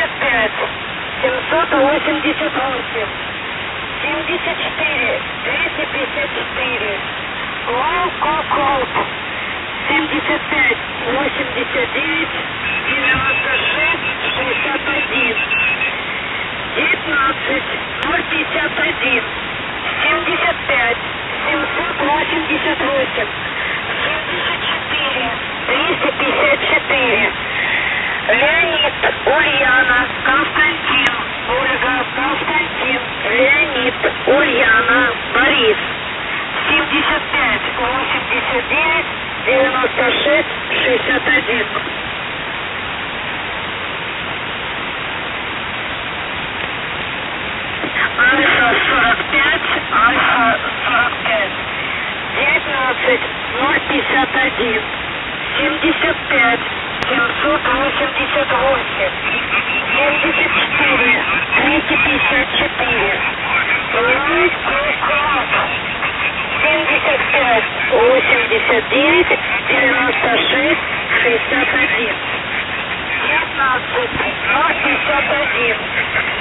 75, 788, 74, 254, Круг, 75, 89, 96, 61, 19, 051, 75, 788, 74, 254, Леонид, Ульяна, Константин, Ольга, Константин, Леонид, Ульяна, Борис, 75, 89, 96, 61. Альфа 45, Альфа 45, 19, 051, 75, 788, 74, 254, Круг, 75, 89, 96, 61, 19, 051.